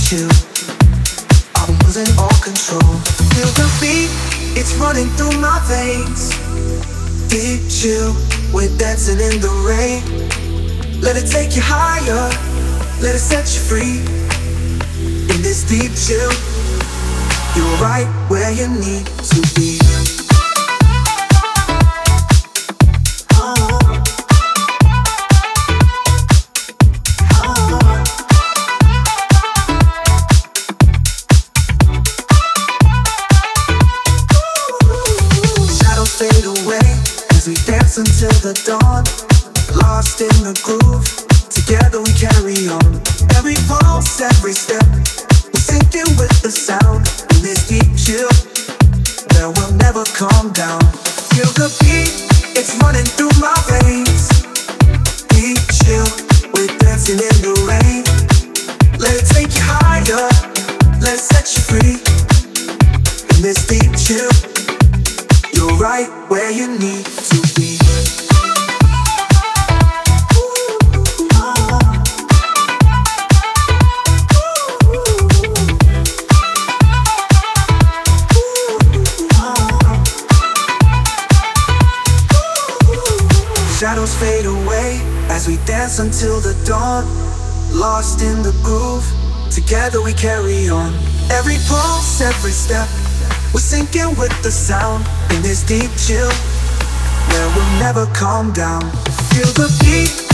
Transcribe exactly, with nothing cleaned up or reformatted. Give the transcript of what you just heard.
chill. I'm losing all control. Feel the beat, it's running through my veins. Deep chill, we're dancing in the rain. Let it take you higher, let it set you free. In this deep chill, you're right where you need to be. Fade away as we dance until the dawn. Lost in the groove, together we carry on. Every pulse, every step, we're sinking with the sound. In this deep chill, that will never calm down. Feel the beat, it's running through my veins. Deep chill, we're dancing in the rain. Let it take you higher, let it set you free. In this deep chill, you're right where you need to be. Shadows fade away as we dance until the dawn. Lost in the groove, together we carry on. Every pulse, every step, we're sinking with the sound. In this deep chill, where we'll never calm down. Feel the beat,